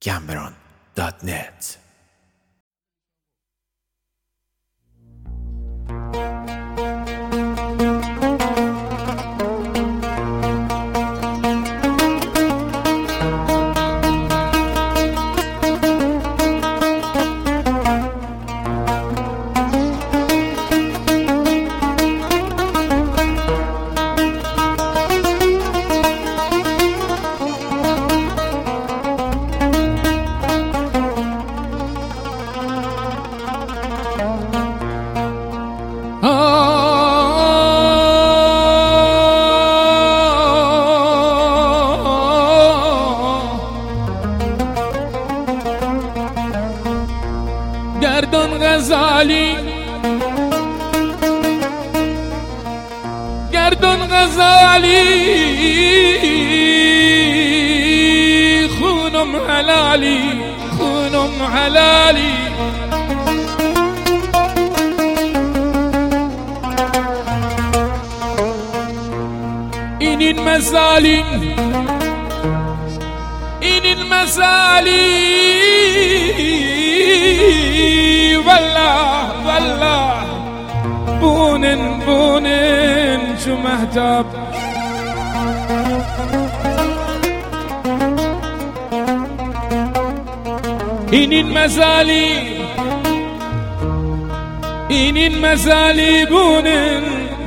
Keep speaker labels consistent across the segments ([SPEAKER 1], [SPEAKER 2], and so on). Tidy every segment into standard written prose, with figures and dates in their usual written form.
[SPEAKER 1] gambron.net.
[SPEAKER 2] گردان غزالی گردان غزالی خونم حلالی خونم حلالی این مثالی این مثالی والله والله بونن بونن شو مهتاب این المزالي بونن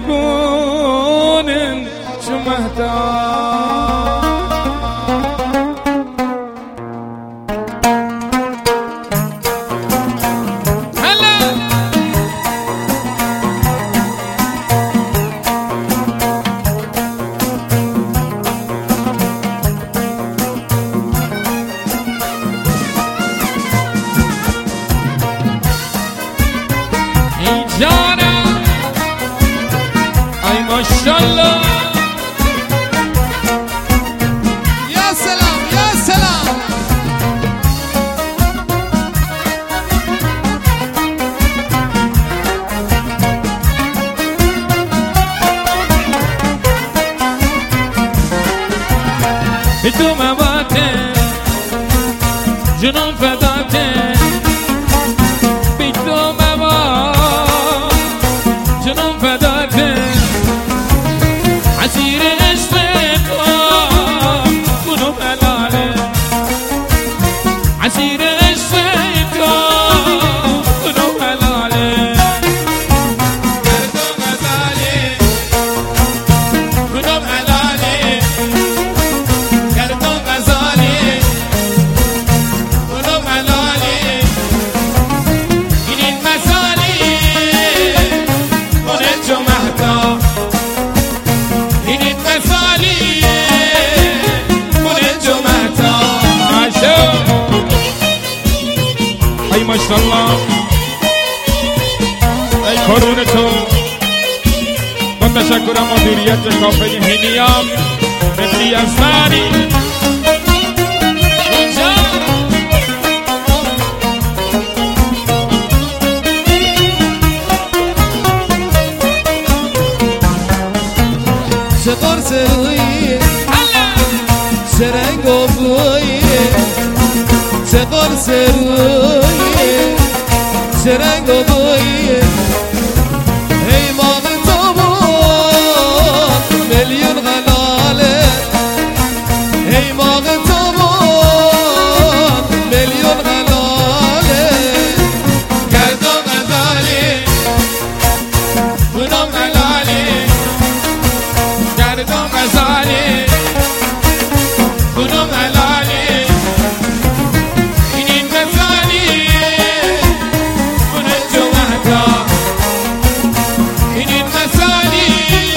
[SPEAKER 2] بونن شو مهتاب جانا اي ما شاء الله
[SPEAKER 3] يا سلام يا سلام
[SPEAKER 2] بدو مواتن جنون فداتن بدو جنون فداتن عسير عشقك كنو حلاله عسير عشقك كنو حلاله گردون غزالی كنو حلاله گردون غزالی كنو حلاله این مثالی ای ماشاءالله ای کارون تو با تشکر مدیریت کافه هینیام مهدی انصاری
[SPEAKER 3] سقر سروی سرنگ و بوی سقر سروی سرنگ و بوی ای ماغ تابان میلیون غلاله ای ماغ تابان میلیون غلاله گردون غزالی
[SPEAKER 2] خونم حلالی گردون غزالی خونم حلالی این مثالی خونه جو مهتاب این مثالی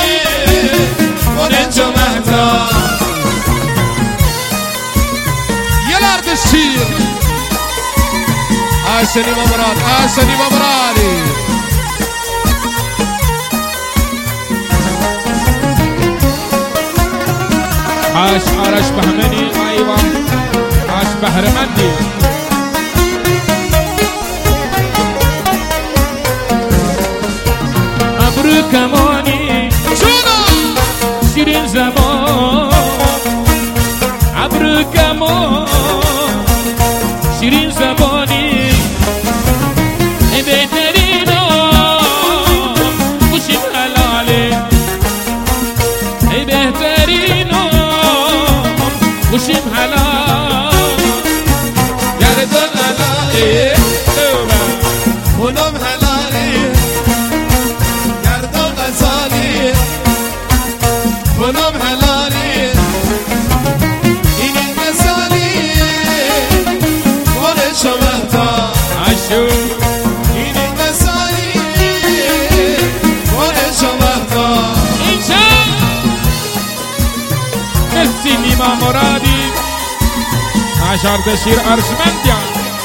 [SPEAKER 2] خونه جو مهتاب
[SPEAKER 3] یه لرد شیر آسنی مبراد آسنی مبرادی
[SPEAKER 2] عاش عرش بهمني ايوه عاش بهرمندي ابرو كماني شيرين زمان ابرو كمان حاج اردشیر ارجمندیان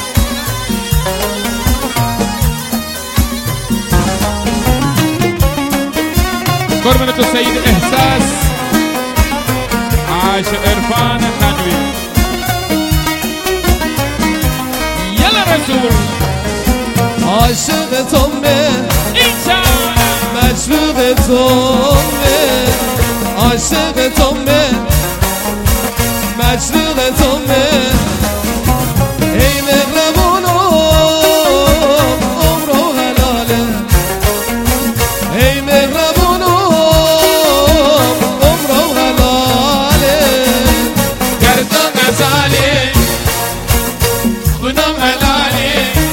[SPEAKER 2] قربان تو سید احساس حاج عرفان خانوی یلا رسول
[SPEAKER 3] عاشق تومه مجبور تومه عاشق تومه مجبور تومه ای مهربونو عمر و حلاله ای مهربونو عمر و حلاله
[SPEAKER 2] گردان غزالی خودم حلالی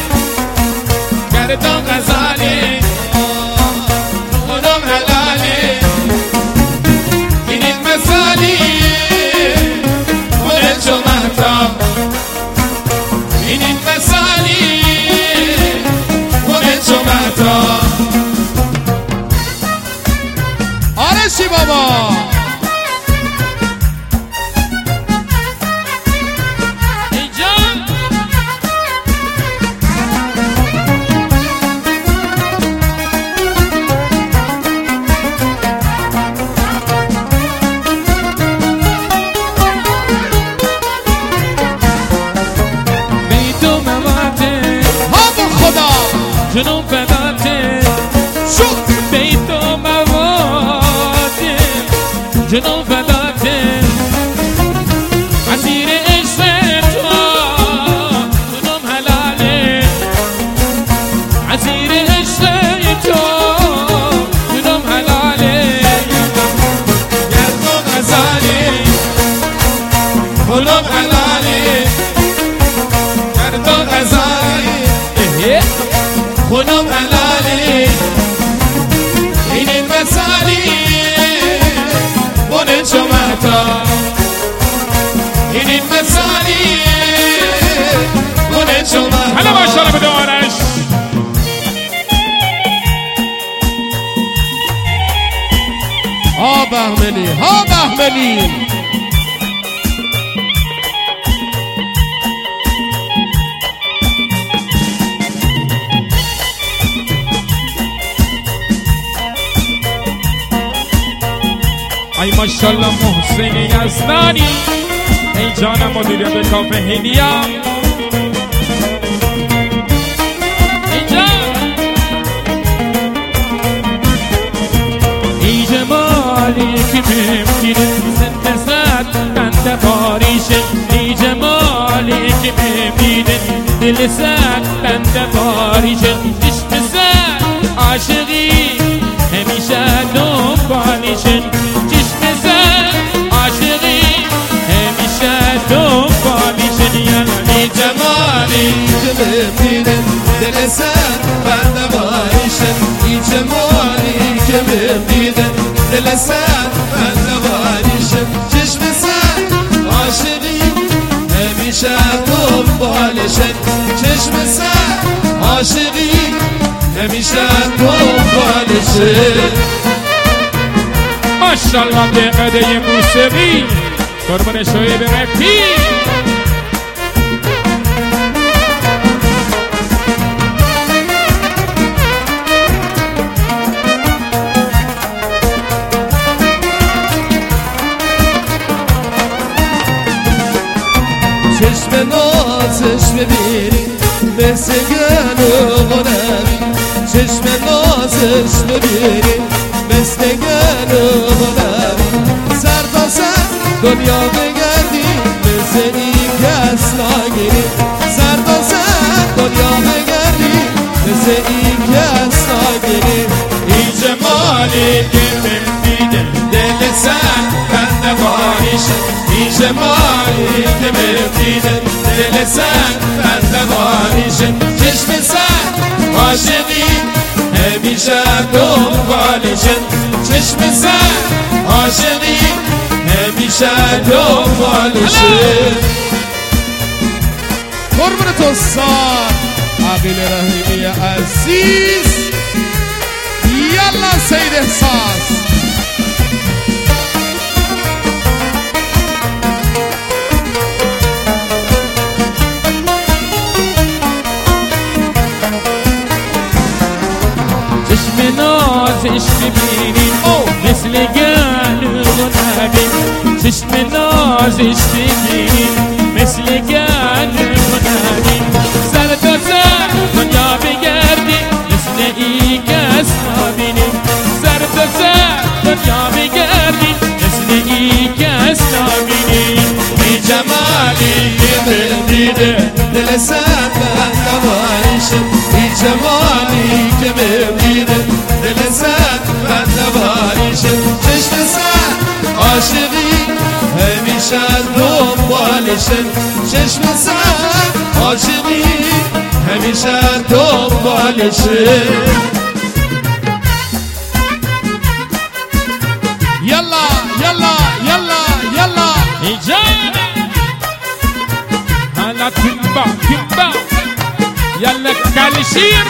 [SPEAKER 2] گردان غزالی خودم حلالی این مثالی خود چو مهتاب این مثالی خود چو مهتاب
[SPEAKER 3] آرشی بابا
[SPEAKER 2] جنوب فداته
[SPEAKER 3] شو
[SPEAKER 2] بیت و مواده جنوب فداته اسیر عشق تو جنوب حلاله اسیر عشق تو جنوب حلاله گرد و غزالی جنوب حلاله گرد و غزالی خودم حلالی این مثالی بونه چو مهتاب این مثالی بونه چو مهتاب حالا ماشاءالله به دارش
[SPEAKER 3] ها بهمنی ها بهمنی
[SPEAKER 2] ای ماشاءالله محسن یزدانی ای جانم مدیریت کافه هدیه اینجا ای جمالی که بمیره زنده زد بنده باریشه ای جمالی که بمیره دل زد بنده باریشه عشق زد عاشقی همیشه دنبالشه
[SPEAKER 3] دل سر بنده باریشن ای جمالی که بمیده دل سر بنده باریشن چشم سر عاشقی همیشه دنبالشن چشم سر عاشقی همیشه دنبالشن
[SPEAKER 2] ماشاءالله دقیقه موسیقی قربان شعیب رفی
[SPEAKER 3] چشم نازش ببینی مثل گل و غنمی چشم نازش ببینی مثل گل و غنمی سر تا سر دنیا بگردی مثل این کس نگیری سر تا سر دنیا بگردی مثل این کس نگیری
[SPEAKER 2] ای جمالی که بمیده دل سر بنده باریشه ای جمالی که بمیده دل سر بنده باریشه چشم سر عاشقی همیشه دنبالشه چشم سر عاشقی همیشه دنبالشه
[SPEAKER 3] قربون تو سار عقیل رحیمی عزیز یلا سید احساس
[SPEAKER 1] نازش ببینیم مثل گل غنبی چشم نازش ببینیم مثل گل غنبی سر تا سر دنیا بگردیم مثل ای کس نبینیم سر تا سر دنیا بگردیم مثل ای کس نبینیم
[SPEAKER 2] بی جمالی که من دیده دل سن بنده بایشم بی جمالی که من دیده دل سن بنده بایشم چشم سن عاشقی همیشه دنبالشم چشم سن عاشقی همیشه دنبالشم
[SPEAKER 3] يلا يلا يلا يلا
[SPEAKER 1] إجابة هلا كبا كبا يلا كالشير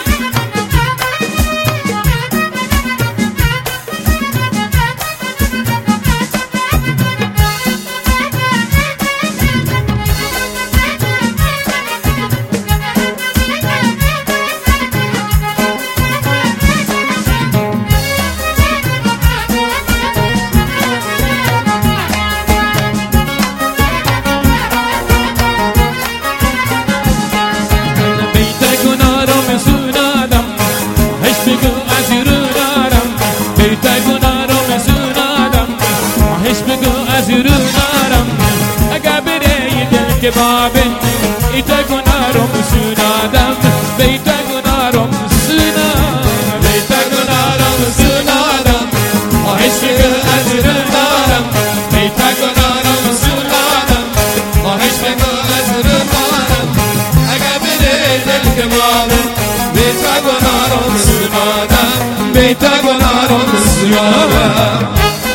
[SPEAKER 1] Kebabı ite gunarom sunadam beyte gunarom sunadam
[SPEAKER 2] beyte gunarom sunadam aşkı azrınadam beyte gunarom sunadam aşkı azrınadam aga bire del kebabı beyte gunarom sunadam beyte gunarom sunadam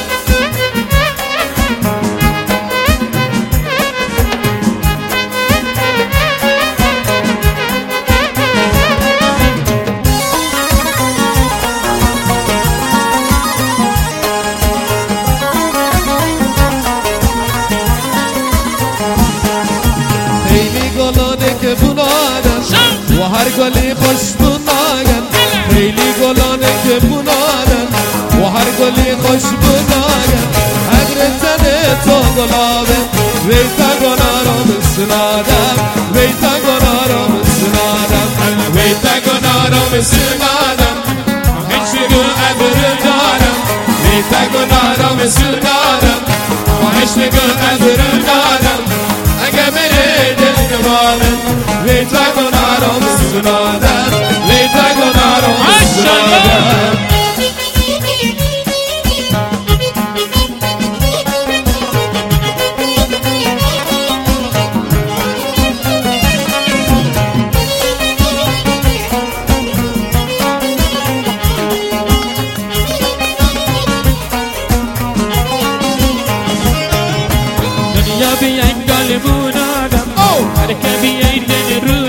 [SPEAKER 3] و هر گلی خوشبو ناگن خیلی گلانه که بونادن و هر گلی خوشبو ناگن اگر تنه تو گلابه ویتا گنارم سنادم ویتا گنارم سنادم
[SPEAKER 2] ویتا گنارم سنادم هشگو ابر دارم ویتا گنارم سنادم هشگو ابر دارم اگه بره دل کبابم ویتا گنارم سنادم ویتا گنارم سنادم
[SPEAKER 1] دنیا بیاین گالبون آدم هر که بیاین دل رو